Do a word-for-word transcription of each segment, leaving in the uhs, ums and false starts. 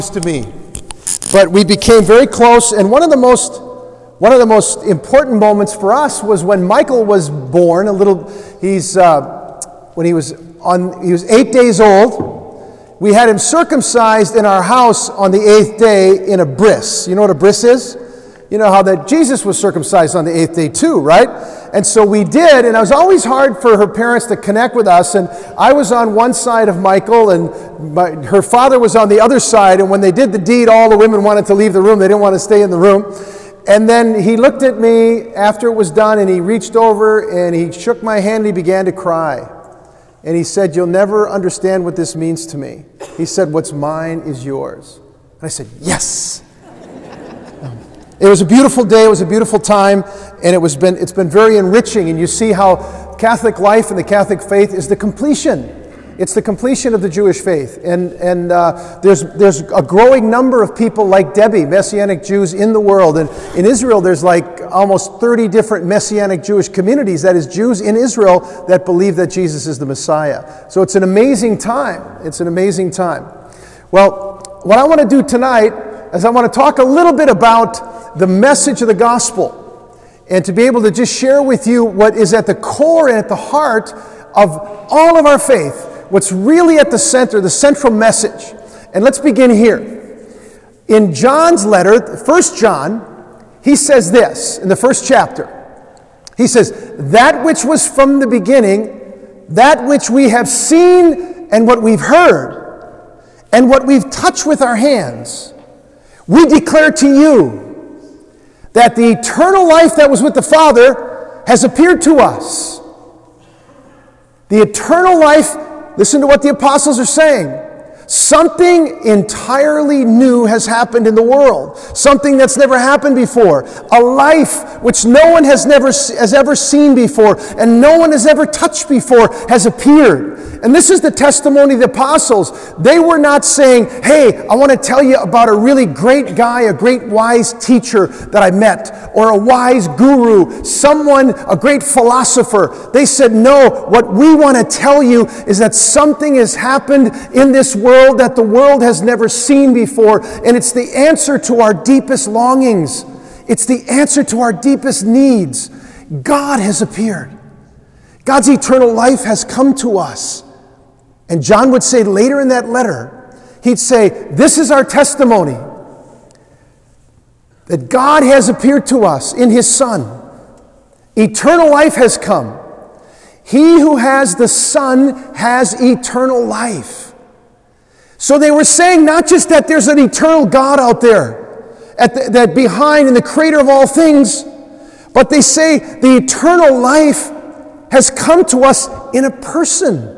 to me, but we became very close. And one of the most one of the most important moments for us was when Michael was born. A little, he's uh, when he was on he was eight days old. We had him circumcised in our house on the eighth day in a bris. You know what a bris is? You know how that Jesus was circumcised on the eighth day too, right? And so we did, and it was always hard for her parents to connect with us. And I was on one side of Michael, and my, her father was on the other side. And when they did the deed, all the women wanted to leave the room. They didn't want to stay in the room. And then he looked at me after it was done, and he reached over, and he shook my hand, and he began to cry. And he said, "You'll never understand what this means to me." He said, "What's mine is yours." And I said, "Yes." It was a beautiful day, it was a beautiful time, and it was been, it's been very enriching. And you see how Catholic life and the Catholic faith is the completion. It's the completion of the Jewish faith. And, and uh, there's, there's a growing number of people like Debbie, Messianic Jews in the world. And in Israel, there's like almost thirty different Messianic Jewish communities, that is Jews in Israel, that believe that Jesus is the Messiah. So it's an amazing time. It's an amazing time. Well, what I want to do tonight is I want to talk a little bit about the message of the gospel, and to be able to just share with you what is at the core and at the heart of all of our faith, what's really at the center, the central message. And let's begin here. In John's letter, First John, he says this in the first chapter. He says, "That which was from the beginning, that which we have seen and what we've heard, and what we've touched with our hands, we declare to you, that the eternal life that was with the Father has appeared to us." The eternal life, listen to what the apostles are saying. Something entirely new has happened in the world. Something that's never happened before. A life which no one has never has ever seen before and no one has ever touched before has appeared. And this is the testimony of the apostles. They were not saying, "Hey, I want to tell you about a really great guy, a great wise teacher that I met, or a wise guru, someone, a great philosopher." They said, "No, what we want to tell you is that something has happened in this world that the world has never seen before, and it's the answer to our deepest longings. It's the answer to our deepest needs. God has appeared. God's eternal life has come to us." And John would say later in that letter, he'd say, "This is our testimony, that God has appeared to us in His Son. Eternal life has come. He who has the Son has eternal life." So they were saying not just that there's an eternal God out there, at the, that behind in the creator of all things, but they say the eternal life has come to us in a person.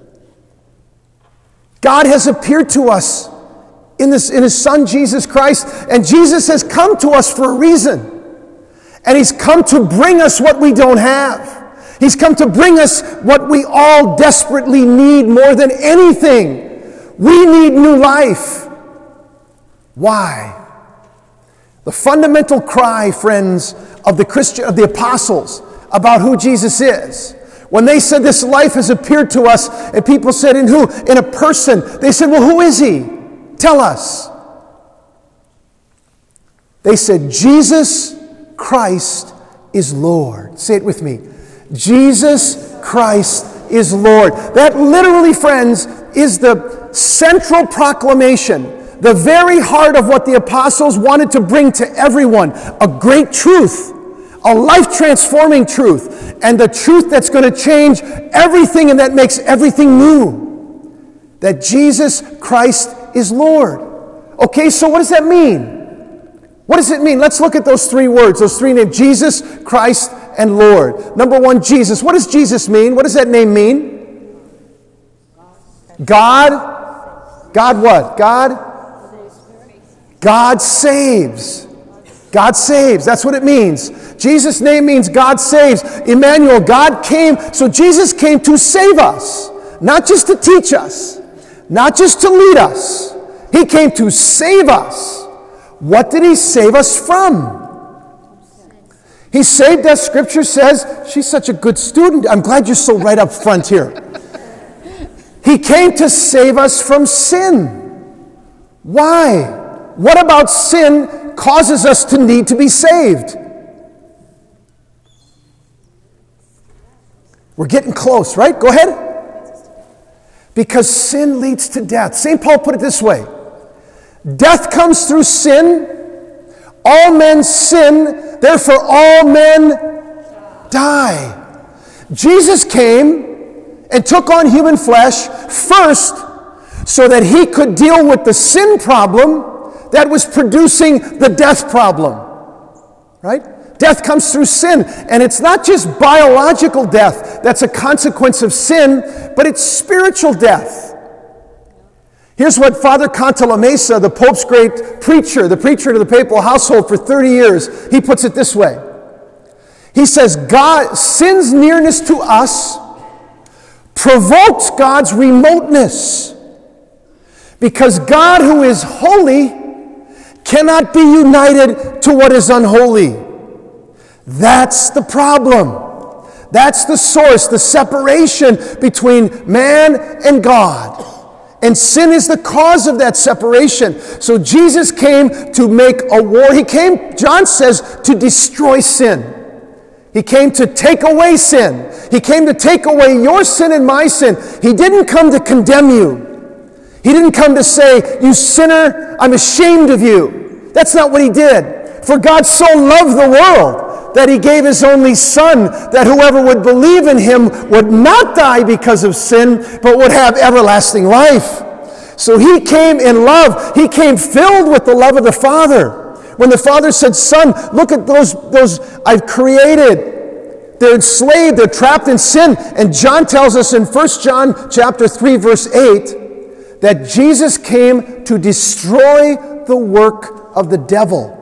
God has appeared to us in, this, in His Son, Jesus Christ, and Jesus has come to us for a reason. And He's come to bring us what we don't have. He's come to bring us what we all desperately need more than anything. We need new life. Why? The fundamental cry, friends, of the Christian, of the apostles about who Jesus is, when they said this life has appeared to us, and people said, "In who? In a person." They said, "Well, who is He? Tell us." They said, "Jesus Christ is Lord." Say it with me. Jesus Christ is Lord. That literally, friends, is the central proclamation, the very heart of what the apostles wanted to bring to everyone. A great truth, a life-transforming truth, and the truth that's going to change everything and that makes everything new. That Jesus Christ is Lord. Okay, so what does that mean? What does it mean? Let's look at those three words, those three names: Jesus, Christ, and Lord. Number one, Jesus. What does Jesus mean? What does that name mean? God. God what? God? God saves. God saves. That's what it means. Jesus' name means God saves. Emmanuel, God came. So Jesus came to save us. Not just to teach us. Not just to lead us. He came to save us. What did He save us from? He saved us, Scripture says. She's such a good student. I'm glad you're so right up front here. He came to save us from sin. Why? What about sin causes us to need to be saved? We're getting close, right? Go ahead. Because sin leads to death. Saint Paul put it this way. Death comes through sin. All men sin, therefore all men die. Jesus came and took on human flesh first so that he could deal with the sin problem that was producing the death problem. Right? Death comes through sin, and it's not just biological death that's a consequence of sin, but it's spiritual death. Here's what Father Cantalamessa, the Pope's great preacher, the preacher to the papal household for thirty years, he puts it this way. He says, God, sin's nearness to us provokes God's remoteness, because God, who is holy, cannot be united to what is unholy. That's the problem. That's the source, the separation between man and God. And sin is the cause of that separation. So Jesus came to make a war. He came, John says, to destroy sin. He came to take away sin. He came to take away your sin and my sin. He didn't come to condemn you. He didn't come to say, you sinner, I'm ashamed of you. That's not what he did. For God so loved the world that he gave his only Son, that whoever would believe in him would not die because of sin, but would have everlasting life. So he came in love. He came filled with the love of the Father. When the Father said, Son, look at those, those I've created. They're enslaved, they're trapped in sin. And John tells us in First John chapter three, verse eight, that Jesus came to destroy the work of the devil.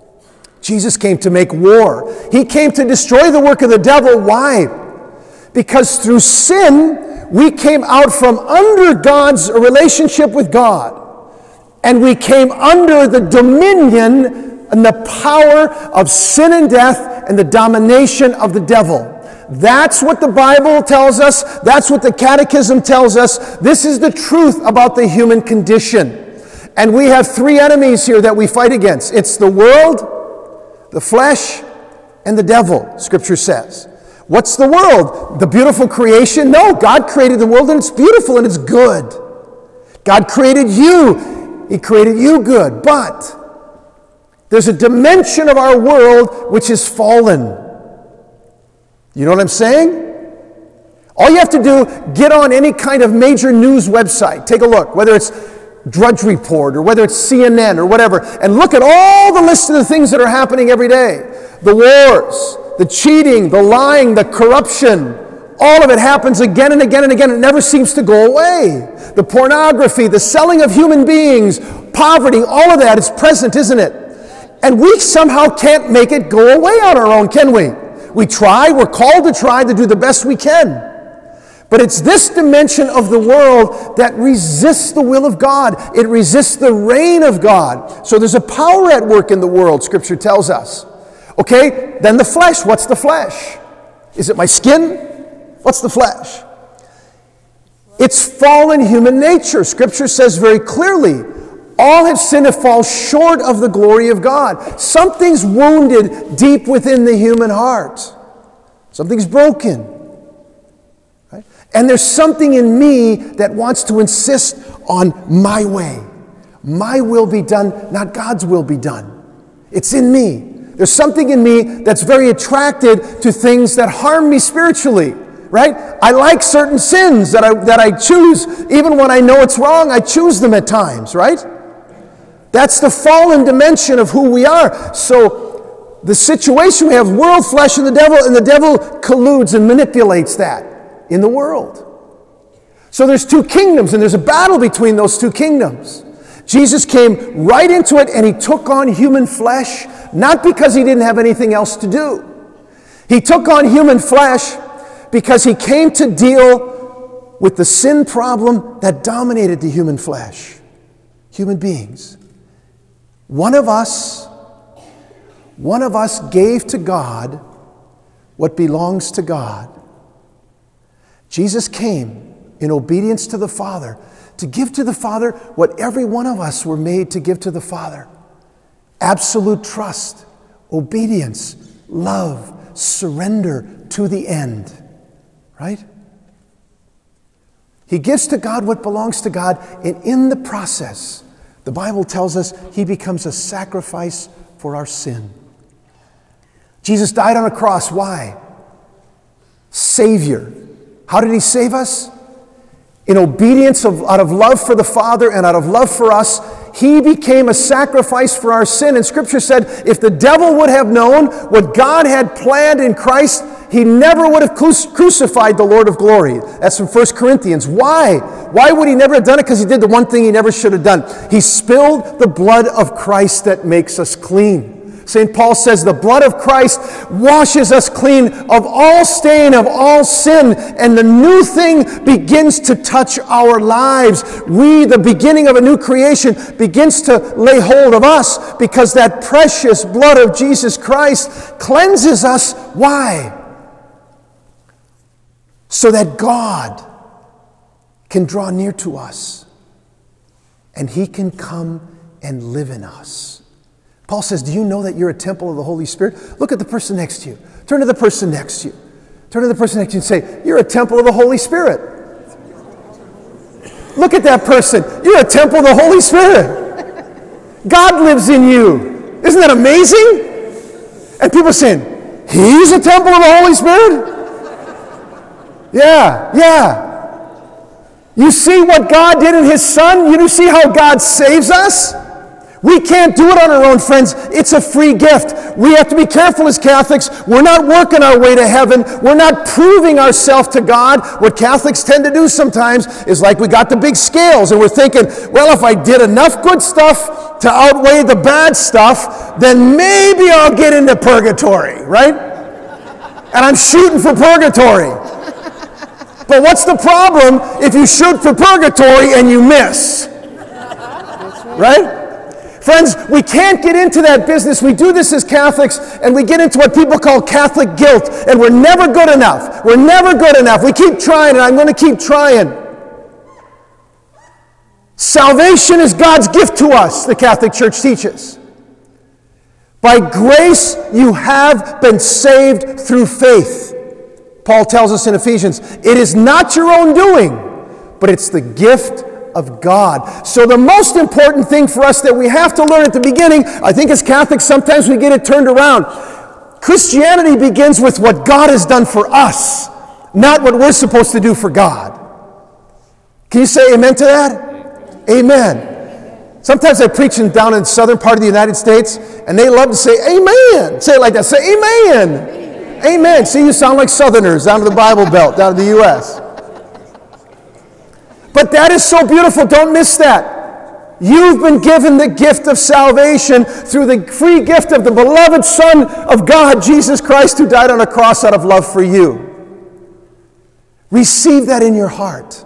Jesus came to make war. He came to destroy the work of the devil. Why? Because through sin, we came out from under God's relationship with God. And we came under the dominion and the power of sin and death and the domination of the devil. That's what the Bible tells us. That's what the Catechism tells us. This is the truth about the human condition. And we have three enemies here that we fight against. It's the world, the flesh, and the devil, Scripture says. What's the world? The beautiful creation? No, God created the world and it's beautiful and it's good. God created you. He created you good. But there's a dimension of our world which is fallen. You know what I'm saying? All you have to do, get on any kind of major news website. Take a look, whether it's Drudge Report or whether it's C N N or whatever, and look at all the list of the things that are happening every day. The wars, the cheating, the lying, the corruption, all of it happens again and again and again. It never seems to go away. The pornography, the selling of human beings, poverty, all of that is present, isn't it? And we somehow can't make it go away on our own, can we? We try, we're called to try to do the best we can. But it's this dimension of the world that resists the will of God. It resists the reign of God. So there's a power at work in the world, Scripture tells us. Okay, then the flesh. What's the flesh? Is it my skin? What's the flesh? It's fallen human nature. Scripture says very clearly, all have sinned and fall short of the glory of God. Something's wounded deep within the human heart. Something's broken. Right? And there's something in me that wants to insist on my way. My will be done, not God's will be done. It's in me. There's something in me that's very attracted to things that harm me spiritually. Right? I like certain sins that I, that I choose. Even when I know it's wrong, I choose them at times. Right? That's the fallen dimension of who we are. So the situation, we have world, flesh, and the devil, and the devil colludes and manipulates that in the world. So there's two kingdoms, and there's a battle between those two kingdoms. Jesus came right into it, and he took on human flesh, not because he didn't have anything else to do. He took on human flesh because he came to deal with the sin problem that dominated the human flesh. Human beings. One of us, one of us gave to God what belongs to God. Jesus came in obedience to the Father to give to the Father what every one of us were made to give to the Father. Absolute trust, obedience, love, surrender to the end. Right? He gives to God what belongs to God, and in the process, the Bible tells us he becomes a sacrifice for our sin. Jesus died on a cross. Why? Savior. How did he save us? In obedience of, out of love for the Father and out of love for us, he became a sacrifice for our sin. And Scripture said, if the devil would have known what God had planned in Christ, he never would have crucified the Lord of glory. That's from First Corinthians. Why? Why would he never have done it? Because he did the one thing he never should have done. He spilled the blood of Christ that makes us clean. Saint Paul says the blood of Christ washes us clean of all stain, of all sin, and the new thing begins to touch our lives. We, the beginning of a new creation, begins to lay hold of us because that precious blood of Jesus Christ cleanses us. Why? So that God can draw near to us and he can come and live in us. Paul says, do you know that you're a temple of the Holy Spirit? Look at the person next to you. Turn to the person next to you. Turn to the person next to you and say, you're a temple of the Holy Spirit. Look at that person. You're a temple of the Holy Spirit. God lives in you. Isn't that amazing? And people are saying, he's a temple of the Holy Spirit? Yeah, yeah. You see what God did in his Son? You see how God saves us? We can't do it on our own, friends. It's a free gift. We have to be careful as Catholics. We're not working our way to heaven. We're not proving ourselves to God. What Catholics tend to do sometimes is like we got the big scales and we're thinking, well, if I did enough good stuff to outweigh the bad stuff, then maybe I'll get into purgatory, right? And I'm shooting for purgatory. But what's the problem if you shoot for purgatory and you miss? Right? Friends, we can't get into that business. We do this as Catholics, and we get into what people call Catholic guilt, and we're never good enough. We're never good enough. We keep trying, and I'm going to keep trying. Salvation is God's gift to us, the Catholic Church teaches. By grace you have been saved through faith. Paul tells us in Ephesians, it is not your own doing, but it's the gift of God. So the most important thing for us that we have to learn at the beginning, I think as Catholics sometimes we get it turned around. Christianity begins with what God has done for us, not what we're supposed to do for God. Can you say amen to that? Amen. Sometimes I preach in, down in the southern part of the United States, and they love to say amen. Say it like that. Say amen. Amen. Amen. See, you sound like Southerners down to the Bible Belt, down to the U S But that is so beautiful. Don't miss that. You've been given the gift of salvation through the free gift of the beloved Son of God, Jesus Christ, who died on a cross out of love for you. Receive that in your heart.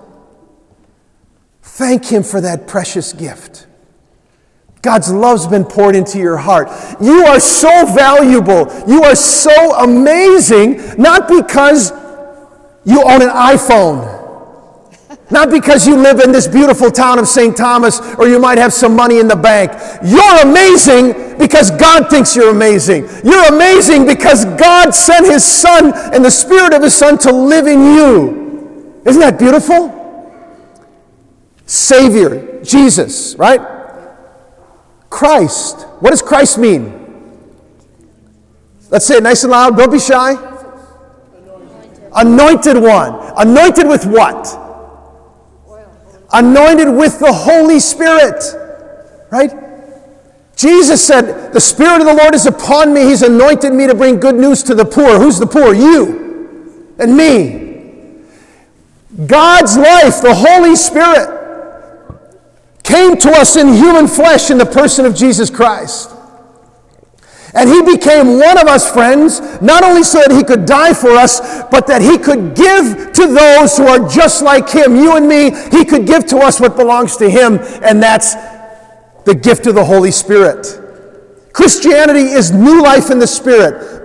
Thank him for that precious gift. God's love's been poured into your heart. You are so valuable. You are so amazing, not because you own an iPhone. Not because you live in this beautiful town of Saint Thomas or you might have some money in the bank. You're amazing because God thinks you're amazing. You're amazing because God sent his Son and the Spirit of his Son to live in you. Isn't that beautiful? Savior, Jesus, right? Christ. What does Christ mean? Let's say it nice and loud. Don't be shy. Anointed, Anointed one. Anointed with what? Anointed with the Holy Spirit, right? Jesus said, the Spirit of the Lord is upon me. He's anointed me to bring good news to the poor. Who's the poor? You and me. God's life, the Holy Spirit, came to us in human flesh in the person of Jesus Christ. And he became one of us, friends, not only so that he could die for us, but that he could give to those who are just like him. You and me, he could give to us what belongs to him, and that's the gift of the Holy Spirit. Christianity is new life in the Spirit.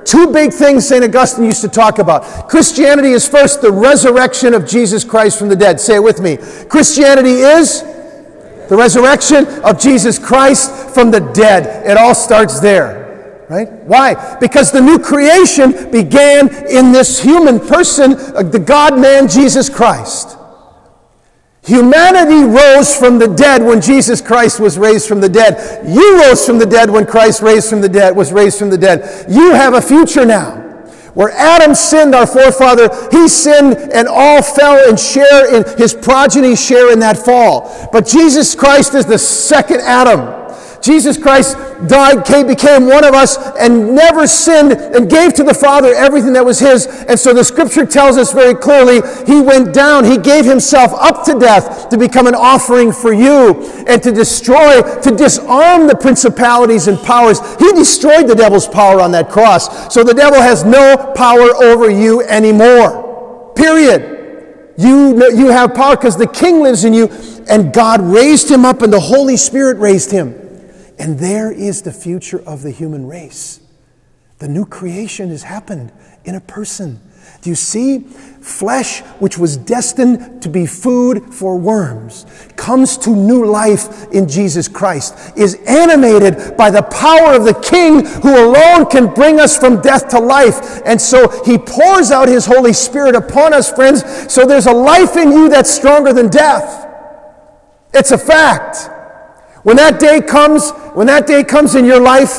two big things Saint Augustine used to talk about. Christianity is first the resurrection of Jesus Christ from the dead. Say it with me. Christianity is the resurrection of Jesus Christ from the dead. It all starts there, right? Why? Because the new creation began in this human person, the God-man Jesus Christ. Humanity rose from the dead when Jesus Christ was raised from the dead. You rose from the dead when Christ raised from the dead, was raised from the dead. You have a future now. Where Adam sinned, our forefather, he sinned and all fell and share in his progeny share in that fall. But Jesus Christ is the second Adam. Jesus Christ died, came, became one of us, and never sinned, and gave to the Father everything that was his. And so the Scripture tells us very clearly, he went down, he gave himself up to death to become an offering for you, and to destroy, to disarm the principalities and powers. He destroyed the devil's power on that cross. So the devil has no power over you anymore. Period. You, you have power because the King lives in you, and God raised him up, and the Holy Spirit raised him. And there is the future of the human race. The new creation has happened in a person. Do you see? Flesh, which was destined to be food for worms, comes to new life in Jesus Christ, is animated by the power of the King who alone can bring us from death to life. And so he pours out his Holy Spirit upon us, friends, so there's a life in you that's stronger than death. It's a fact. When that day comes, when that day comes in your life,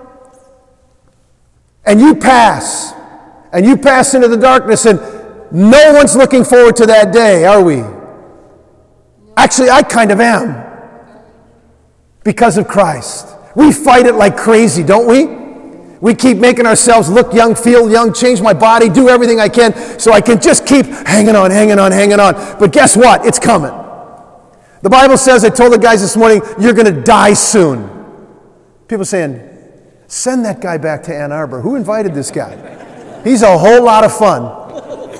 and you pass, and you pass into the darkness, and no one's looking forward to that day, are we? Actually, I kind of am. Because of Christ. We fight it like crazy, don't we? We keep making ourselves look young, feel young, change my body, do everything I can, so I can just keep hanging on, hanging on, hanging on. But guess what? It's coming. The Bible says, I told the guys this morning, you're going to die soon. People saying, send that guy back to Ann Arbor. Who invited this guy? He's a whole lot of fun.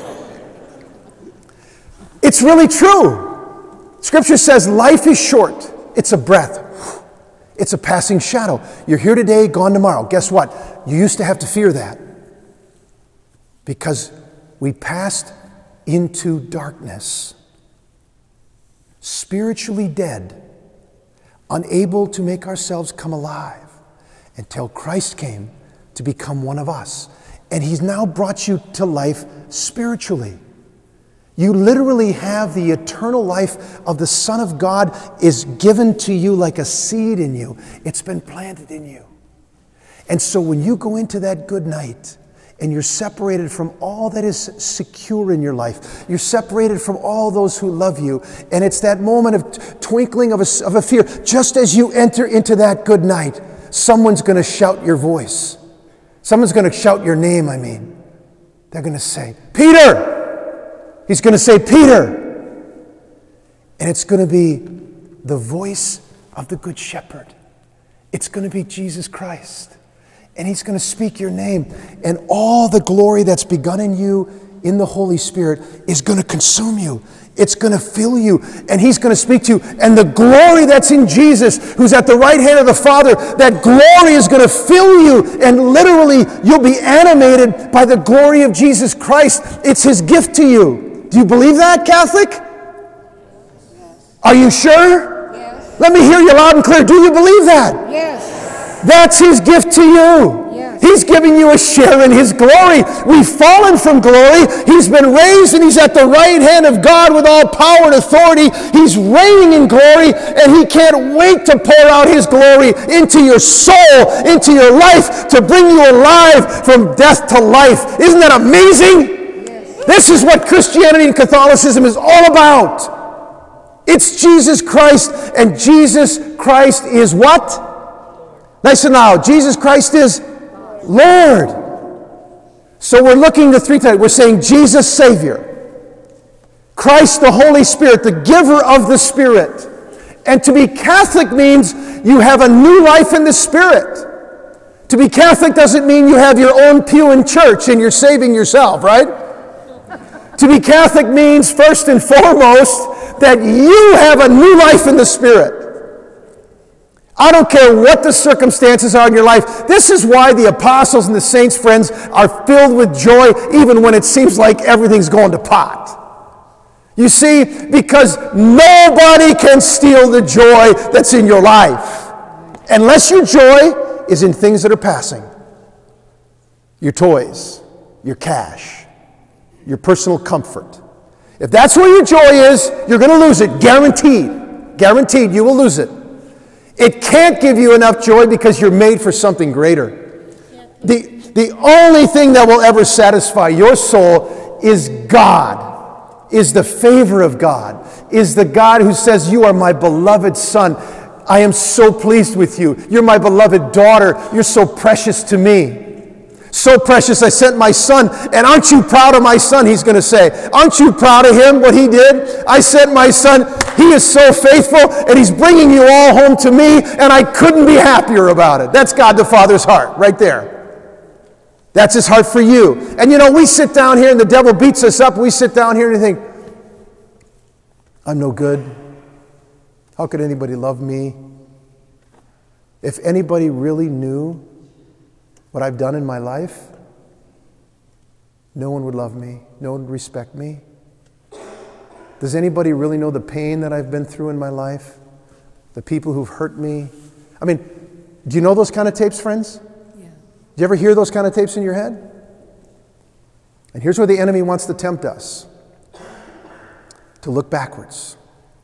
It's really true. Scripture says life is short. It's a breath. It's a passing shadow. You're here today, gone tomorrow. Guess what? You used to have to fear that. Because we passed into darkness. Spiritually dead, unable to make ourselves come alive until Christ came to become one of us. And he's now brought you to life spiritually. You literally have the eternal life of the Son of God is given to you like a seed in you. It's been planted in you. And so when you go into that good night, and you're separated from all that is secure in your life. You're separated from all those who love you. And it's that moment of t- twinkling of a, of a fear. Just as you enter into that good night, someone's going to shout your voice. Someone's going to shout your name, I mean. They're going to say, Peter! He's going to say, Peter! And it's going to be the voice of the Good Shepherd. It's going to be Jesus Christ. And he's going to speak your name. And all the glory that's begun in you in the Holy Spirit is going to consume you. It's going to fill you. And he's going to speak to you. And the glory that's in Jesus, who's at the right hand of the Father, that glory is going to fill you. And literally, you'll be animated by the glory of Jesus Christ. It's his gift to you. Do you believe that, Catholic? Yes. Are you sure? Yes. Let me hear you loud and clear. Do you believe that? Yes. That's his gift to you. Yes. He's giving you a share in his glory. We've fallen from glory. He's been raised and he's at the right hand of God with all power and authority. He's reigning in glory and he can't wait to pour out his glory into your soul, into your life, to bring you alive from death to life. Isn't that amazing? Yes. This is what Christianity and Catholicism is all about. It's Jesus Christ, and Jesus Christ is what? Listen now, Jesus Christ is Lord. So we're looking to three times. We're saying Jesus Savior, Christ the Holy Spirit, the giver of the Spirit. And to be Catholic means you have a new life in the Spirit. To be Catholic doesn't mean you have your own pew in church and you're saving yourself, right? To be Catholic means first and foremost that you have a new life in the Spirit. I don't care what the circumstances are in your life. This is why the apostles and the saints, friends, are filled with joy even when it seems like everything's going to pot. You see, because nobody can steal the joy that's in your life. Unless your joy is in things that are passing. Your toys, your cash, your personal comfort. If that's where your joy is, you're going to lose it. Guaranteed. Guaranteed you will lose it. It can't give you enough joy because you're made for something greater. The, the only thing that will ever satisfy your soul is God, is the favor of God, is the God who says, you are my beloved son. I am so pleased with you. You're my beloved daughter. You're so precious to me. So precious, I sent my son. And aren't you proud of my son, he's going to say. Aren't you proud of him, what he did? I sent my son. He is so faithful, and he's bringing you all home to me, and I couldn't be happier about it. That's God the Father's heart, right there. That's his heart for you. And you know, we sit down here, and the devil beats us up. We sit down here and think, I'm no good. How could anybody love me? If anybody really knew what I've done in my life, no one would love me. No one would respect me. Does anybody really know the pain that I've been through in my life? The people who've hurt me? I mean, do you know those kind of tapes, friends? Yeah. Do you ever hear those kind of tapes in your head? And here's where the enemy wants to tempt us. To look backwards.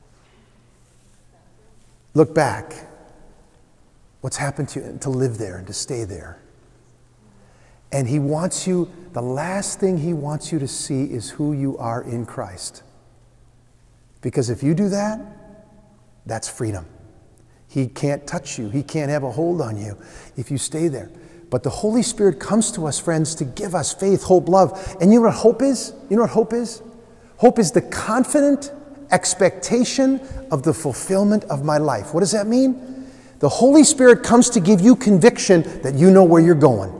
Look back. What's happened to you? And to live there and to stay there. And he wants you, the last thing he wants you to see is who you are in Christ. Because if you do that, that's freedom. He can't touch you. He can't have a hold on you if you stay there. But the Holy Spirit comes to us, friends, to give us faith, hope, love. And you know what hope is? You know what hope is? Hope is the confident expectation of the fulfillment of my life. What does that mean? The Holy Spirit comes to give you conviction that you know where you're going.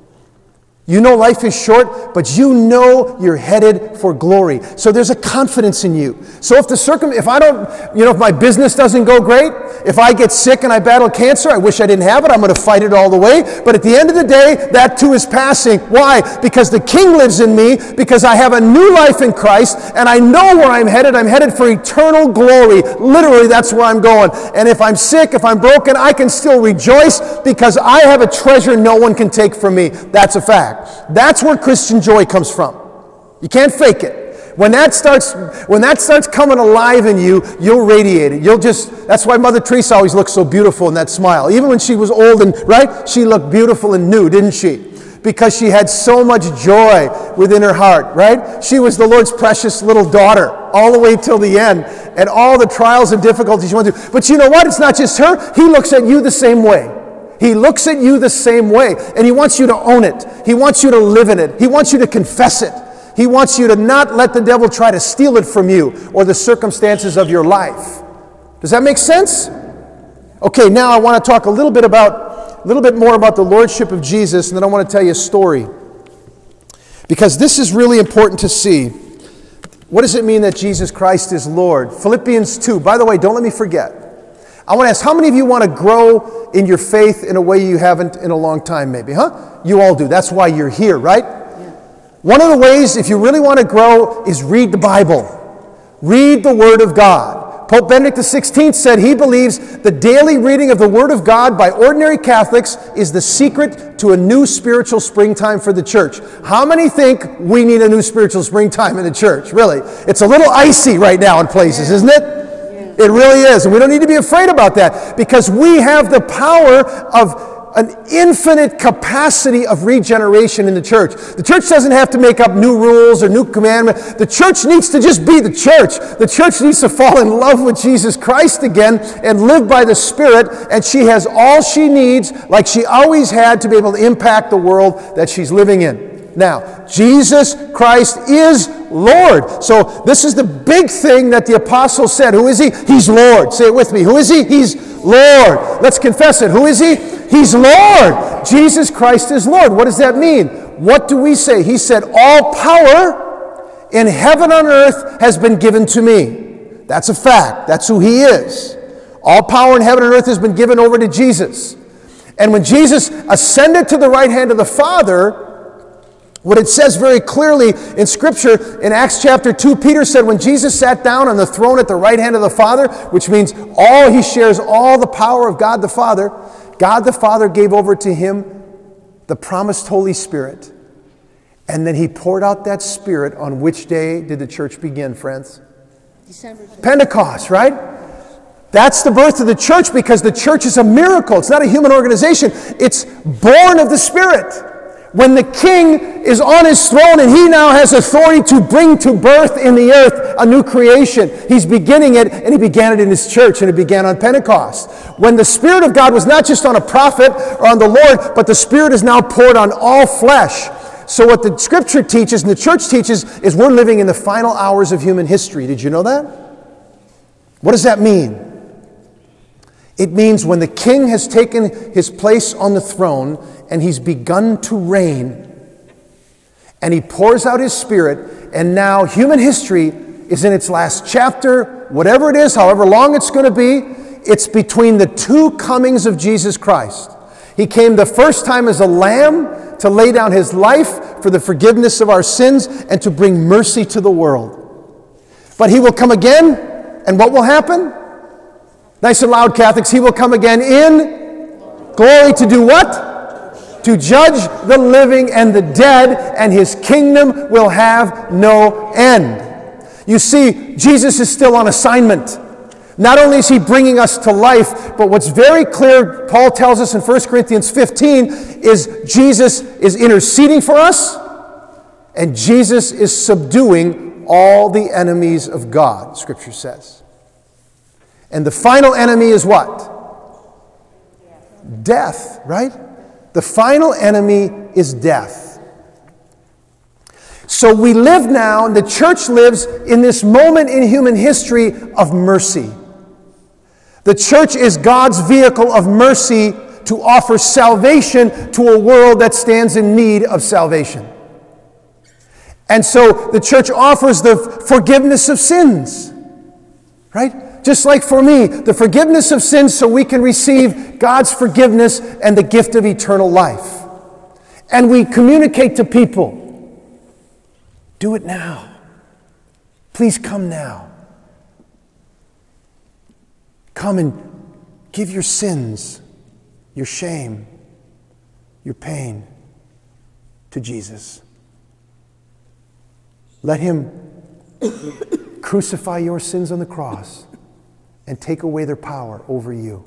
You know life is short, but you know you're headed for glory. So there's a confidence in you. So if the circum, if I don't, you know, if my business doesn't go great, if I get sick and I battle cancer, I wish I didn't have it. I'm going to fight it all the way. But at the end of the day, that too is passing. Why? Because the King lives in me, because I have a new life in Christ, and I know where I'm headed. I'm headed for eternal glory. Literally, that's where I'm going. And if I'm sick, if I'm broken, I can still rejoice because I have a treasure no one can take from me. That's a fact. That's where Christian joy comes from. You can't fake it. When that starts, when that starts coming alive in you, you'll radiate it. You'll just, that's why Mother Teresa always looked so beautiful in that smile. Even when she was old and, right, she looked beautiful and new, didn't she? Because she had so much joy within her heart, right? She was the Lord's precious little daughter all the way till the end, and all the trials and difficulties she went through. But you know what? It's not just her. He looks at you the same way. He looks at you the same way, and he wants you to own it. He wants you to live in it. He wants you to confess it. He wants you to not let the devil try to steal it from you or the circumstances of your life. Does that make sense? Okay, now I want to talk a little bit about, a little bit more about the lordship of Jesus, and then I want to tell you a story. Because this is really important to see. What does it mean that Jesus Christ is Lord? Philippians two. By the way, don't let me forget. I want to ask, how many of you want to grow in your faith in a way you haven't in a long time maybe, huh? You all do. That's why you're here, right? Yeah. One of the ways, if you really want to grow, is read the Bible. Read the Word of God. Pope Benedict the sixteenth said he believes the daily reading of the Word of God by ordinary Catholics is the secret to a new spiritual springtime for the church. How many think we need a new spiritual springtime in the church? Really? It's a little icy right now in places, isn't it? It really is. And we don't need to be afraid about that because we have the power of an infinite capacity of regeneration in the church. The church doesn't have to make up new rules or new commandments. The church needs to just be the church. The church needs to fall in love with Jesus Christ again and live by the Spirit, and she has all she needs, like she always had, to be able to impact the world that she's living in. Now, Jesus Christ is Lord. So this is the big thing that the apostle said. Who is he? He's Lord. Say it with me. Who is he? He's Lord. Let's confess it. Who is he? He's Lord. Jesus Christ is Lord. What does that mean? What do we say? He said, all power in heaven and earth has been given to me. That's a fact. That's who he is. All power in heaven and earth has been given over to Jesus. And when Jesus ascended to the right hand of the Father, what it says very clearly in Scripture, in Acts chapter two, Peter said when Jesus sat down on the throne at the right hand of the Father, which means all he shares all the power of God the Father, God the Father gave over to him the promised Holy Spirit. And then he poured out that Spirit on which day did the church begin, friends? December. Pentecost, right? That's the birth of the church, because the church is a miracle. It's not a human organization. It's born of the Spirit. When the king is on his throne and he now has authority to bring to birth in the earth a new creation, he's beginning it, and he began it in his church, and it began on Pentecost. When the Spirit of God was not just on a prophet or on the Lord, but the Spirit is now poured on all flesh. So what the Scripture teaches and the church teaches is we're living in the final hours of human history. Did you know that? What does that mean? It means when the king has taken his place on the throne and he's begun to reign, and he pours out his Spirit, and now human history is in its last chapter, whatever it is, however long it's going to be, it's between the two comings of Jesus Christ. He came the first time as a lamb to lay down his life for the forgiveness of our sins and to bring mercy to the world. But he will come again, and what will happen? Nice and loud, Catholics. He will come again in glory to do what? To judge the living and the dead, and his kingdom will have no end. You see, Jesus is still on assignment. Not only is he bringing us to life, but what's very clear, Paul tells us in First Corinthians fifteen, is Jesus is interceding for us, and Jesus is subduing all the enemies of God, Scripture says. And the final enemy is what? Death, right? The final enemy is death. So we live now, and the church lives in this moment in human history of mercy. The church is God's vehicle of mercy to offer salvation to a world that stands in need of salvation. And so the church offers the forgiveness of sins, right? Just like for me, the forgiveness of sins so we can receive God's forgiveness and the gift of eternal life. And we communicate to people, do it now. Please come now. Come and give your sins, your shame, your pain to Jesus. Let him crucify your sins on the cross and take away their power over you.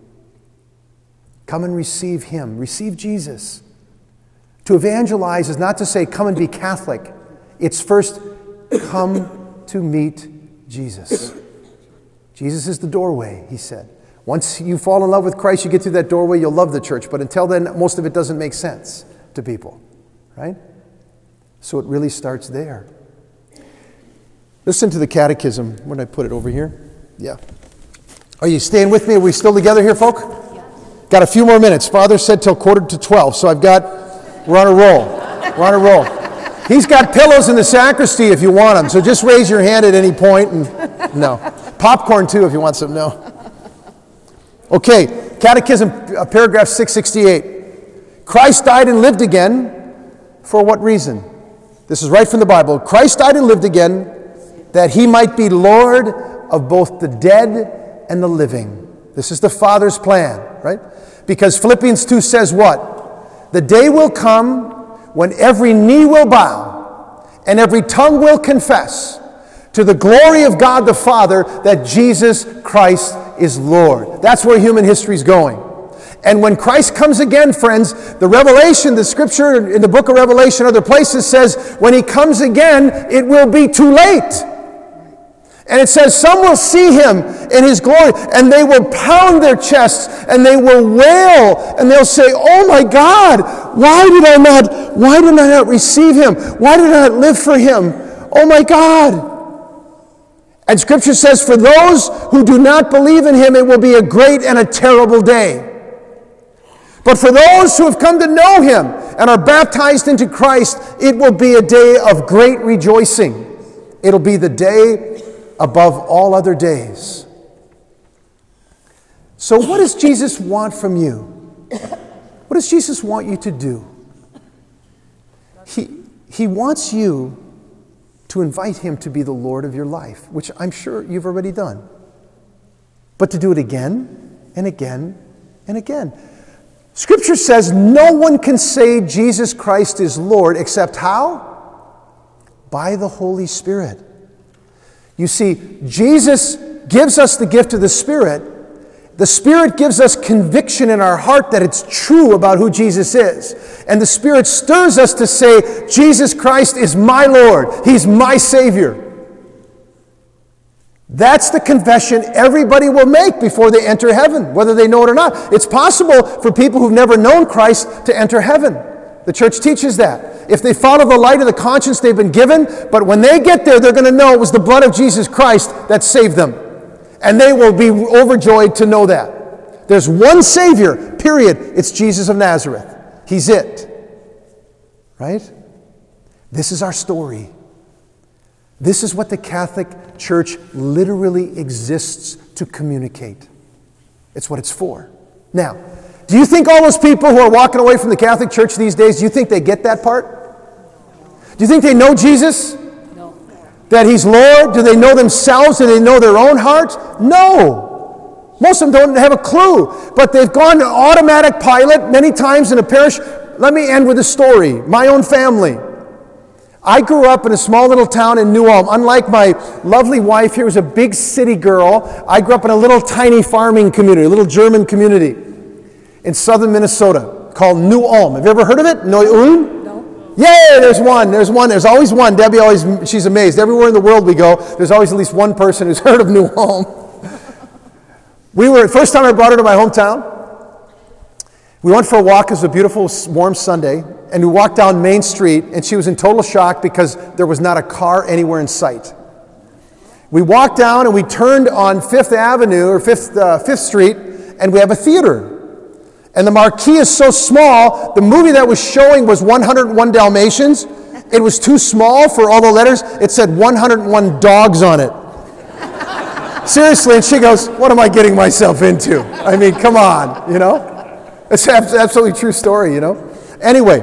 Come and receive him. Receive Jesus. To evangelize is not to say, come and be Catholic. It's first, come to meet Jesus. Jesus is the doorway, he said. Once you fall in love with Christ, you get through that doorway, you'll love the church. But until then, most of it doesn't make sense to people, right? So it really starts there. Listen to the catechism. Where did I put it? Over here? Yeah. Are you staying with me? Are we still together here, folk? Got a few more minutes. Father said till quarter to twelve, so I've got, we're on a roll. We're on a roll. He's got pillows in the sacristy if you want them, so just raise your hand at any point. And no. Popcorn too if you want some. No. Okay, Catechism, uh, paragraph six sixty-eight. Christ died and lived again. For what reason? This is right from the Bible. Christ died and lived again that he might be Lord of both the dead and the living. This is the Father's plan, right? Because Philippians two says what? The day will come when every knee will bow and every tongue will confess to the glory of God the Father that Jesus Christ is Lord. That's where human history is going. And when Christ comes again, friends, the Revelation, the Scripture in the book of Revelation, other places says, when he comes again, it will be too late. And it says some will see him in his glory, and they will pound their chests, and they will wail, and they'll say, oh my God, why did I not, why did I not receive him? Why did I not live for him? Oh my God. And Scripture says, for those who do not believe in him, it will be a great and a terrible day. But for those who have come to know him and are baptized into Christ, it will be a day of great rejoicing. It'll be the day above all other days. So what does Jesus want from you? What does Jesus want you to do? He, he wants you to invite him to be the Lord of your life, which I'm sure you've already done. But to do it again and again and again. Scripture says no one can say Jesus Christ is Lord except how? By the Holy Spirit. You see, Jesus gives us the gift of the Spirit. The Spirit gives us conviction in our heart that it's true about who Jesus is. And the Spirit stirs us to say, Jesus Christ is my Lord. He's my Savior. That's the confession everybody will make before they enter heaven, whether they know it or not. It's possible for people who've never known Christ to enter heaven. The church teaches that. If they follow the light of the conscience they've been given, but when they get there, they're going to know it was the blood of Jesus Christ that saved them. And they will be overjoyed to know that. There's one Savior, period. It's Jesus of Nazareth. He's it. Right? This is our story. This is what the Catholic Church literally exists to communicate. It's what it's for. Now, do you think all those people who are walking away from the Catholic Church these days, do you think they get that part? Do you think they know Jesus? No. That He's Lord? Do they know themselves? Do they know their own heart? No. Most of them don't have a clue. But they've gone to automatic pilot many times in a parish. Let me end with a story. My own family. I grew up in a small little town in New Ulm. Unlike my lovely wife here, who's a big city girl, I grew up in a little tiny farming community, a little German community in southern Minnesota called New Ulm. Have you ever heard of it? Neu Ulm? No. Yay, there's one. There's one. There's always one. Debbie always, she's amazed. Everywhere in the world we go, there's always at least one person who's heard of New Ulm. We were, first time I brought her to my hometown, we went for a walk. It was a beautiful, warm Sunday, and we walked down Main Street, and she was in total shock because there was not a car anywhere in sight. We walked down, and we turned on Fifth Avenue, or Fifth, uh, Fifth Street, and we have a theater. And the marquee is so small, the movie that was showing was one oh one Dalmatians. It was too small for all the letters. It said one oh one dogs on it. Seriously, and she goes, what am I getting myself into? I mean, come on, you know? It's an absolutely true story, you know? Anyway,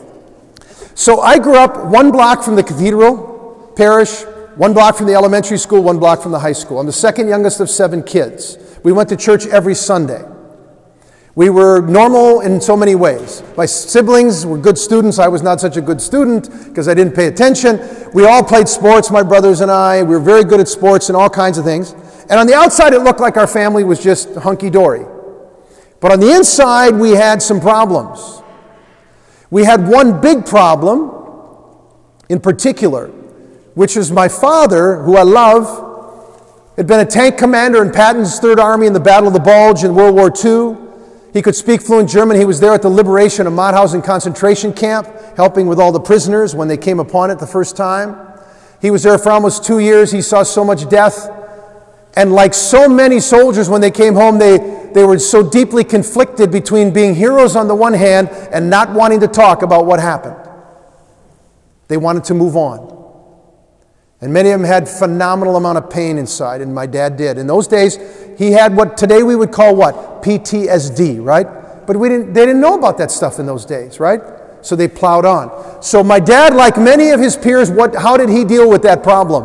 so I grew up one block from the cathedral parish, one block from the elementary school, one block from the high school. I'm the second youngest of seven kids. We went to church every Sunday. We were normal in so many ways. My siblings were good students. I was not such a good student because I didn't pay attention. We all played sports, my brothers and I. We were very good at sports and all kinds of things. And on the outside, it looked like our family was just hunky-dory. But on the inside, we had some problems. We had one big problem in particular, which is my father, who I love, had been a tank commander in Patton's Third Army in the Battle of the Bulge in World War Two. He could speak fluent German. He was there at the liberation of Mauthausen concentration camp, helping with all the prisoners when they came upon it the first time. He was there for almost two years. He saw so much death. And like so many soldiers, when they came home, they, they were so deeply conflicted between being heroes on the one hand and not wanting to talk about what happened. They wanted to move on. And many of them had phenomenal amount of pain inside, and my dad did. In those days, he had what today we would call what? P T S D, right? But we didn't, they didn't know about that stuff in those days, right? So they plowed on. So my dad, like many of his peers, what, how did he deal with that problem?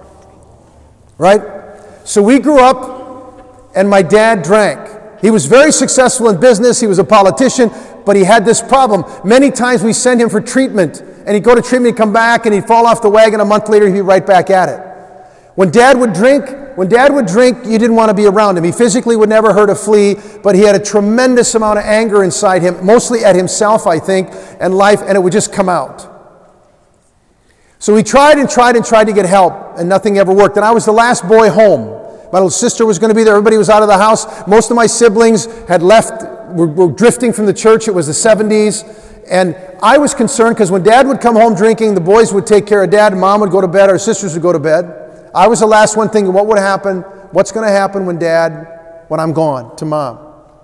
Right? So we grew up, and my dad drank. He was very successful in business. He was a politician, but he had this problem. Many times we sent him for treatment, and he'd go to treatment, he'd come back, and he'd fall off the wagon. A month later, he'd be right back at it. When Dad would drink, when Dad would drink, you didn't want to be around him. He physically would never hurt a flea, but he had a tremendous amount of anger inside him, mostly at himself, I think, and life, and it would just come out. So we tried and tried and tried to get help, and nothing ever worked. And I was the last boy home. My little sister was going to be there. Everybody was out of the house. Most of my siblings had left, were, were drifting from the church. It was the seventies. And I was concerned because when Dad would come home drinking, the boys would take care of Dad, and Mom would go to bed, our sisters would go to bed. I was the last one thinking, what would happen? What's going to happen when Dad, when I'm gone, to Mom?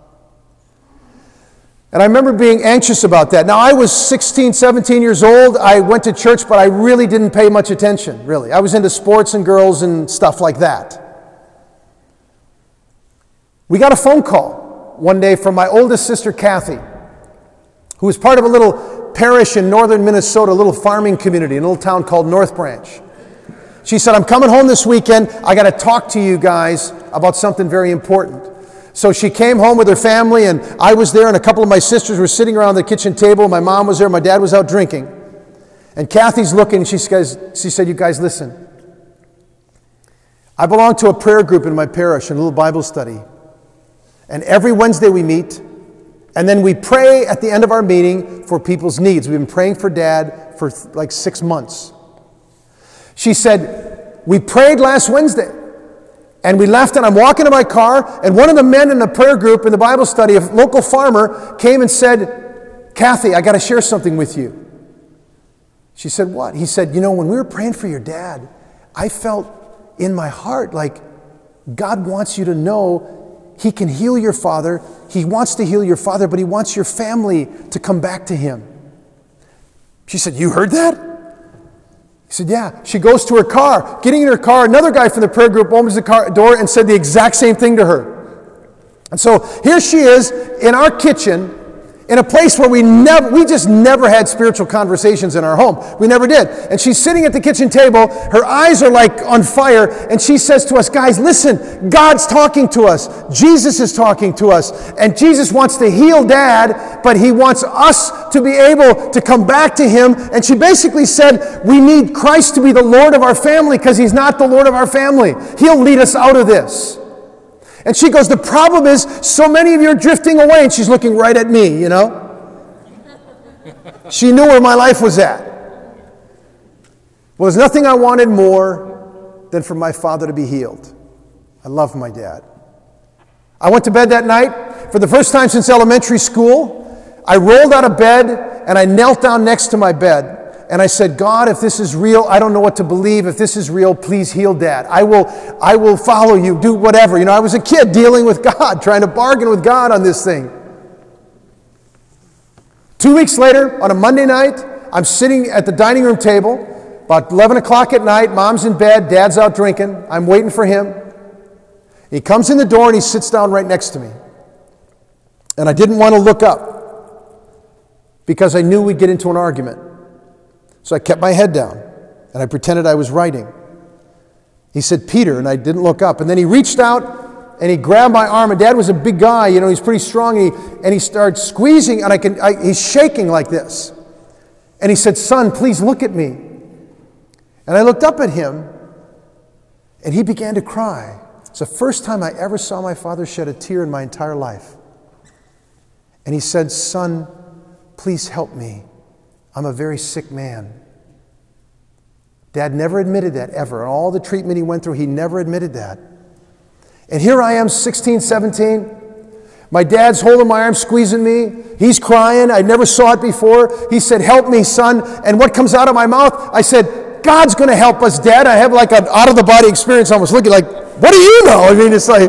And I remember being anxious about that. Now, I was sixteen, seventeen years old. I went to church, but I really didn't pay much attention, really. I was into sports and girls and stuff like that. We got a phone call one day from my oldest sister, Kathy, who was part of a little parish in northern Minnesota, a little farming community, in a little town called North Branch. She said, I'm coming home this weekend. I got to talk to you guys about something very important. So she came home with her family, and I was there, and a couple of my sisters were sitting around the kitchen table. My mom was there. My dad was out drinking. And Kathy's looking, and she says, she said, you guys, listen. I belong to a prayer group in my parish, a little Bible study. And every Wednesday we meet, and then we pray at the end of our meeting for people's needs. We've been praying for Dad for like six months. She said, we prayed last Wednesday. And we left, and I'm walking to my car, and one of the men in the prayer group in the Bible study, a local farmer, came and said, Kathy, I got to share something with you. She said, what? He said, you know, when we were praying for your dad, I felt in my heart like God wants you to know He can heal your father. He wants to heal your father, but He wants your family to come back to Him. She said, you heard that? He said, yeah. She goes to her car. Getting in her car, another guy from the prayer group opens the car door and said the exact same thing to her. And so here she is in our kitchen, in a place where we never, we just never had spiritual conversations in our home. We never did. And she's sitting at the kitchen table. Her eyes are like on fire. And she says to us, guys, listen, God's talking to us. Jesus is talking to us. And Jesus wants to heal Dad, but He wants us to be able to come back to Him. And she basically said, we need Christ to be the Lord of our family because He's not the Lord of our family. He'll lead us out of this. And she goes, the problem is so many of you are drifting away. And she's looking right at me, you know. She knew where my life was at. Well, there's nothing I wanted more than for my father to be healed. I love my dad. I went to bed that night. For the first time since elementary school, I rolled out of bed and I knelt down next to my bed. And I said, God, if this is real, I don't know what to believe. If this is real, please heal Dad. I will, I will follow you, do whatever. You know, I was a kid dealing with God, trying to bargain with God on this thing. Two weeks later, on a Monday night, I'm sitting at the dining room table, about eleven o'clock at night. Mom's in bed, Dad's out drinking. I'm waiting for him. He comes in the door and he sits down right next to me. And I didn't want to look up because I knew we'd get into an argument. So I kept my head down, and I pretended I was writing. He said, Peter, and I didn't look up. And then he reached out, and he grabbed my arm, and Dad was a big guy, you know, he's pretty strong, and he, and he started squeezing, and I can, I, he's shaking like this. And he said, son, please look at me. And I looked up at him, and he began to cry. It's the first time I ever saw my father shed a tear in my entire life. And he said, son, please help me. I'm a very sick man. Dad never admitted that, ever. And all the treatment he went through, he never admitted that. And here I am, sixteen, seventeen. My dad's holding my arm, squeezing me. He's crying. I never saw it before. He said, help me, son. And what comes out of my mouth? I said, God's going to help us, Dad. I have like an out-of-the-body experience. I was looking like, what do you know? I mean, it's like...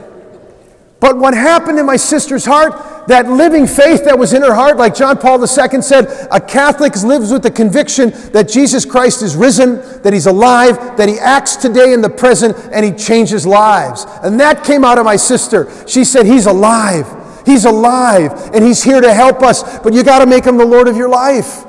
But what happened in my sister's heart, that living faith that was in her heart, like John Paul the Second said, a Catholic lives with the conviction that Jesus Christ is risen, that He's alive, that He acts today in the present, and He changes lives. And that came out of my sister. She said, He's alive. He's alive, and He's here to help us, but you got to make Him the Lord of your life.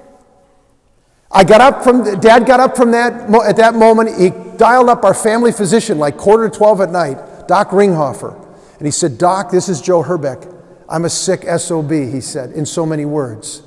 I got up from, Dad got up from that, at that moment. He dialed up our family physician like quarter to twelve at night, Doc Ringhofer. And he said, Doc, this is Joe Herbeck. I'm a sick S O B, he said, in so many words.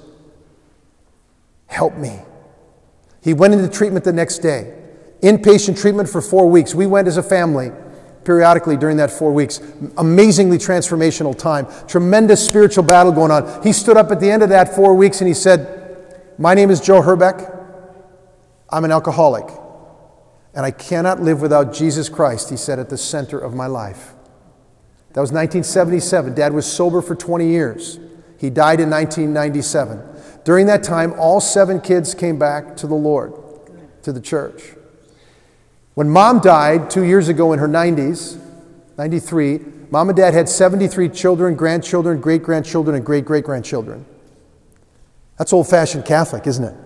Help me. He went into treatment the next day. Inpatient treatment for four weeks. We went as a family periodically during that four weeks. Amazingly transformational time. Tremendous spiritual battle going on. He stood up at the end of that four weeks and he said, my name is Joe Herbeck. I'm an alcoholic. And I cannot live without Jesus Christ, he said, at the center of my life. That was nineteen seventy-seven. Dad was sober for twenty years. He died in nineteen ninety-seven. During that time, all seven kids came back to the Lord, to the church. When Mom died two years ago in her nineties, ninety-three, Mom and Dad had seventy-three children, grandchildren, great-grandchildren, and great-great-grandchildren. That's old-fashioned Catholic, isn't it?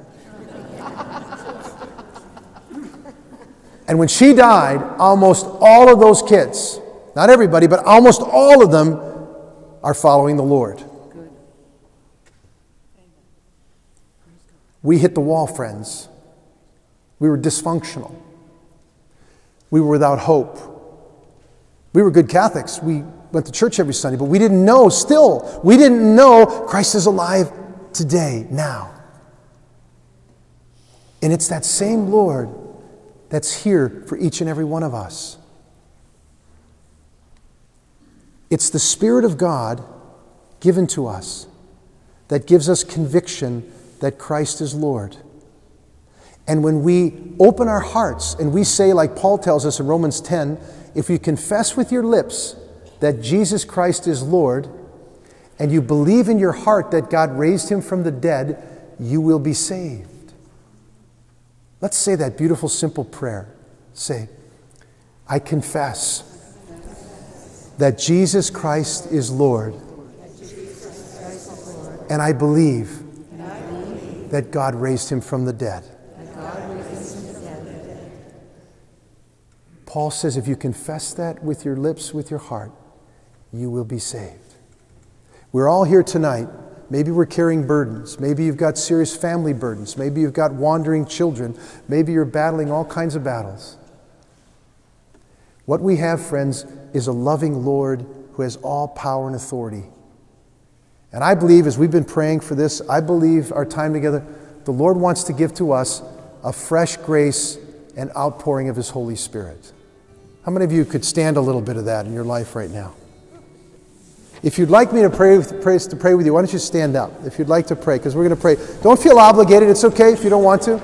And when she died, almost all of those kids Not everybody, but almost all of them are following the Lord. Good. We hit the wall, friends. We were dysfunctional. We were without hope. We were good Catholics. We went to church every Sunday, but we didn't know, still, we didn't know Christ is alive today, now. And it's that same Lord that's here for each and every one of us. It's the Spirit of God given to us that gives us conviction that Christ is Lord. And when we open our hearts and we say, like Paul tells us in Romans ten, if you confess with your lips that Jesus Christ is Lord, and you believe in your heart that God raised him from the dead, you will be saved. Let's say that beautiful, simple prayer. Say, I confess that Jesus Christ is Lord, and I believe that God raised him from the dead. Paul says if you confess that with your lips, with your heart, you will be saved. We're all here tonight. Maybe we're carrying burdens. Maybe you've got serious family burdens. Maybe you've got wandering children. Maybe you're battling all kinds of battles. What we have, friends, is a loving Lord who has all power and authority. And I believe, as we've been praying for this, I believe our time together, the Lord wants to give to us a fresh grace and outpouring of his Holy Spirit. How many of you could stand a little bit of that in your life right now? If you'd like me to pray, pray to pray with you, why don't you stand up? If you'd like to pray, because we're going to pray. Don't feel obligated. It's okay if you don't want to.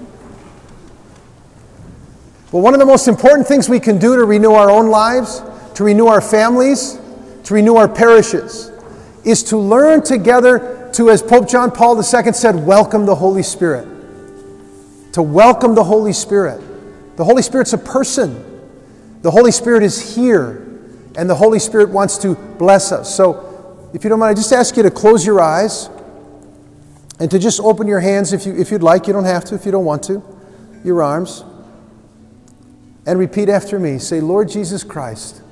But one of the most important things we can do to renew our own lives, to renew our families, to renew our parishes, is to learn together to, as Pope John Paul the Second said, welcome the Holy Spirit. To welcome the Holy Spirit. The Holy Spirit's a person. The Holy Spirit is here. And the Holy Spirit wants to bless us. So, if you don't mind, I just ask you to close your eyes and to just open your hands if, you, if you'd like. You don't have to if you don't want to. Your arms. And repeat after me. Say, Lord Jesus Christ,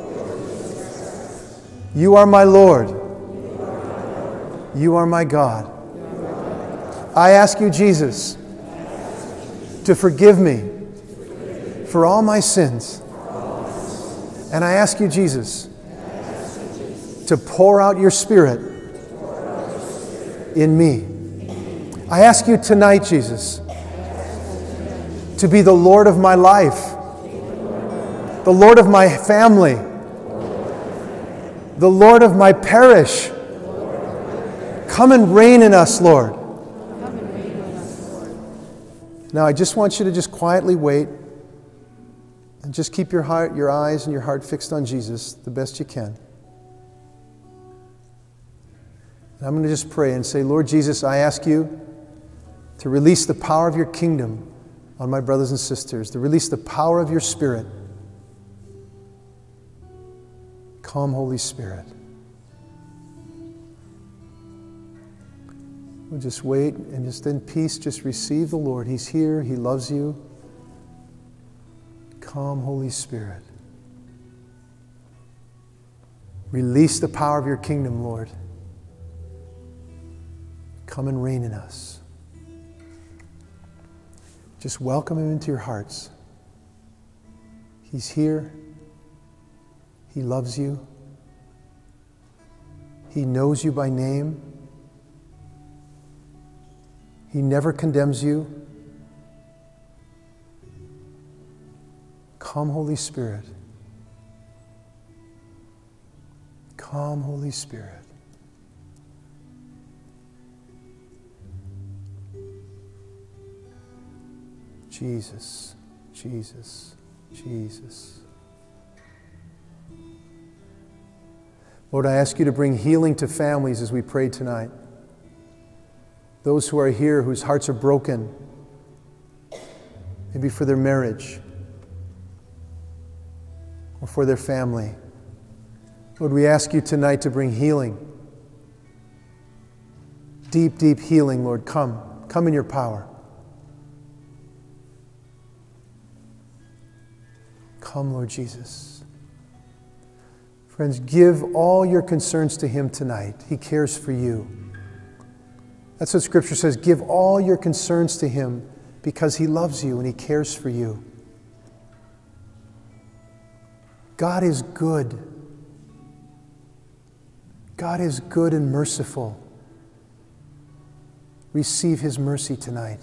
you are my Lord. You are my God. I ask you, Jesus, to forgive me for all my sins. And I ask you, Jesus, to pour out your Spirit in me. I ask you tonight, Jesus, to be the Lord of my life, the Lord of my family, the Lord of my parish. Come and reign in us, Lord. Now, I just want you to just quietly wait. And just keep your heart, your eyes and your heart fixed on Jesus the best you can. And I'm going to just pray and say, Lord Jesus, I ask you to release the power of your kingdom on my brothers and sisters, to release the power of your Spirit. Come, Holy Spirit. We'll just wait and just in peace, just receive the Lord. He's here. He loves you. Come, Holy Spirit. Release the power of your kingdom, Lord. Come and reign in us. Just welcome him into your hearts. He's here. He loves you. He knows you by name. He never condemns you. Come, Holy Spirit. Come, Holy Spirit. Jesus, Jesus, Jesus. Lord, I ask you to bring healing to families as we pray tonight. Those who are here whose hearts are broken, maybe for their marriage, or for their family. Lord, we ask you tonight to bring healing. Deep, deep healing, Lord. Come. Come in your power. Come, Lord Jesus. Friends, give all your concerns to Him tonight. He cares for you. That's what Scripture says. Give all your concerns to Him because He loves you and He cares for you. God is good. God is good and merciful. Receive His mercy tonight.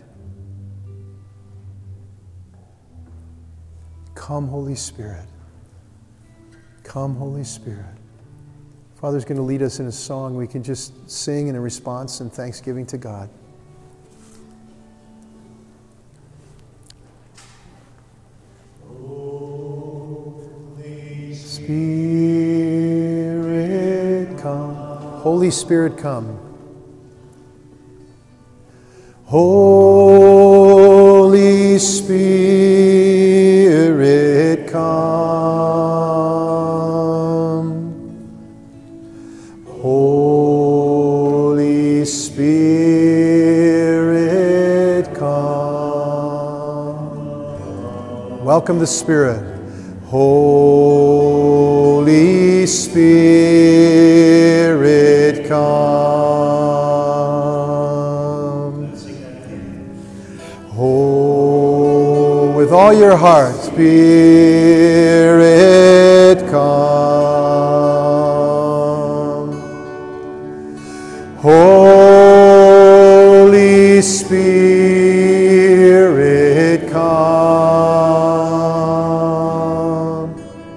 Come, Holy Spirit. Come, Holy Spirit. Father's going to lead us in a song. We can just sing in a response and thanksgiving to God. Holy Spirit, come. Holy Spirit, come. Holy Spirit, come. Holy Spirit, come. Welcome the Spirit. Holy Spirit, come. Oh, with all your heart, Spirit, come. Holy Spirit, come.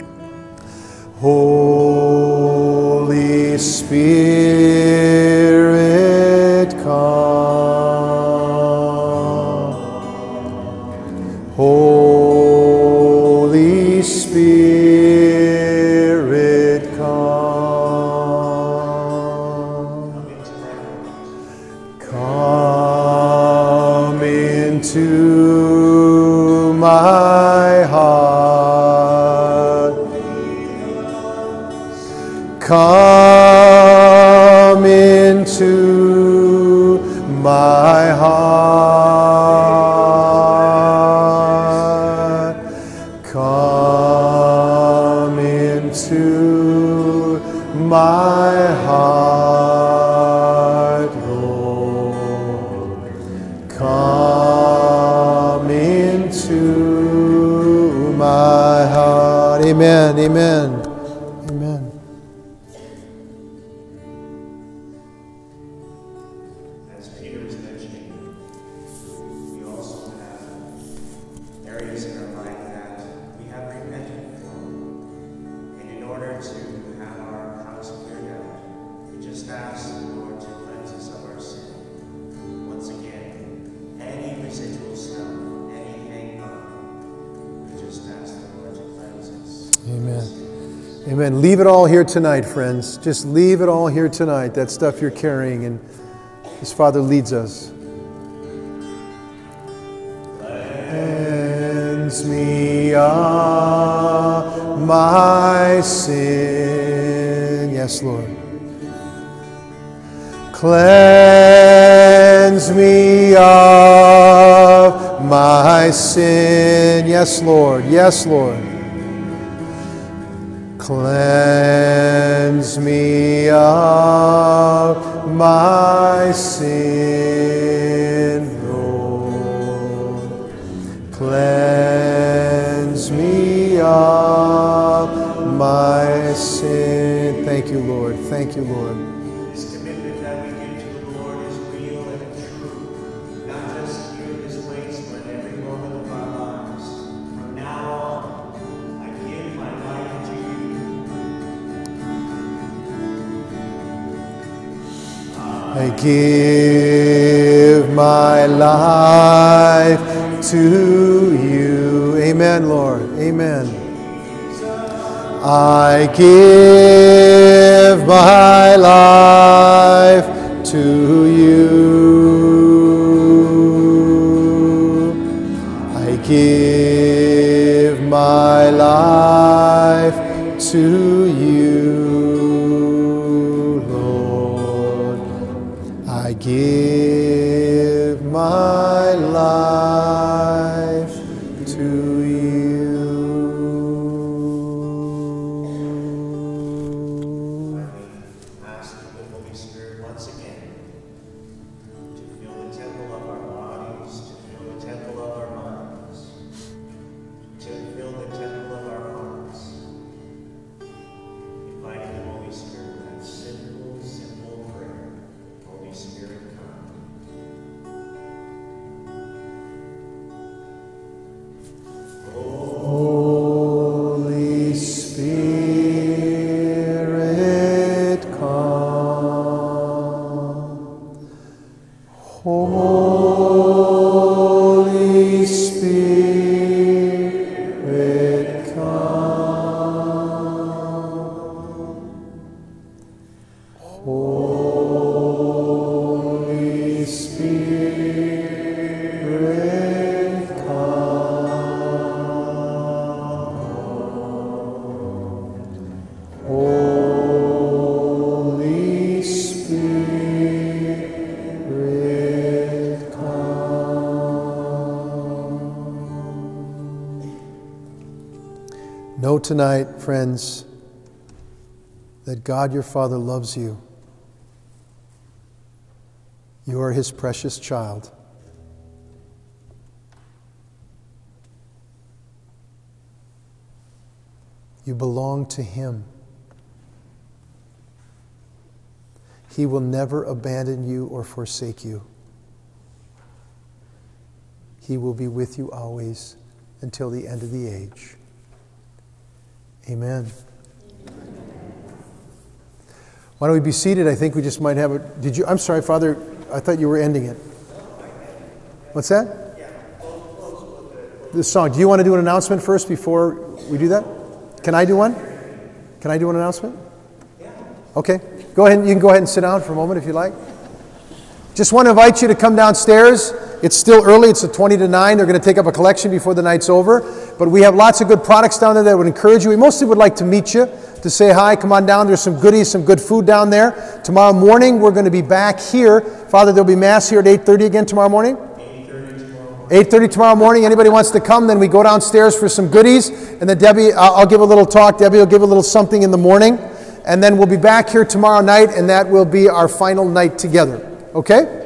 Holy Spirit, come. Holy Spirit, come. Come into my heart. Come into my heart. Come into my heart, Lord. Come into my heart. Amen, amen, amen. As Peter was mentioning, we also have areas in our life that we have repented from. And in order to have our house cleared out, we just ask the Lord to cleanse us of our sin. Once again, any residual stuff, any hang on, we just ask the Lord to cleanse us. Amen. Amen. Leave it all here tonight, friends. Just leave it all here tonight, that stuff you're carrying, and His Father leads us. Cleanse me of my sin. Yes, Lord. Cleanse me of my sin. Yes, Lord. Yes, Lord. Cleanse me of my sin, Lord. Cleanse me of my sin. Thank you, Lord. Thank you, Lord. This commitment that we give to the Lord is real and true, not just here in this place, but in every moment of our lives. From now on, I give my life to you. I give my life to you. Amen, Lord. Amen. I give my life to you. I give my life to you, Lord. I give my life to you. Holy Spirit, come. Holy Spirit, come. Holy Spirit, come. Holy Spirit, come. Holy Spirit, come. Know tonight, friends, that God your Father loves you. You are His precious child. You belong to Him. He will never abandon you or forsake you. He will be with you always until the end of the age. Amen. Why don't we be seated? I think we just might have a... Did you... I'm sorry, Father. I thought you were ending it. What's that? This song. Do you want to do an announcement first before we do that? Can I do one? Can I do an announcement? Okay. Go ahead. You can go ahead and sit down for a moment if you like. Just want to invite you to come downstairs. It's still early. It's a twenty to nine. They're going to take up a collection before the night's over. But we have lots of good products down there that would encourage you. We mostly would like to meet you, to say hi. Come on down. There's some goodies, some good food down there. Tomorrow morning, we're going to be back here. Father, there'll be Mass here at eight thirty again tomorrow morning? eight thirty tomorrow morning. eight thirty tomorrow morning. Anybody wants to come, then we go downstairs for some goodies. And then Debbie, I'll, I'll give a little talk. Debbie will give a little something in the morning. And then we'll be back here tomorrow night, and that will be our final night together. Okay?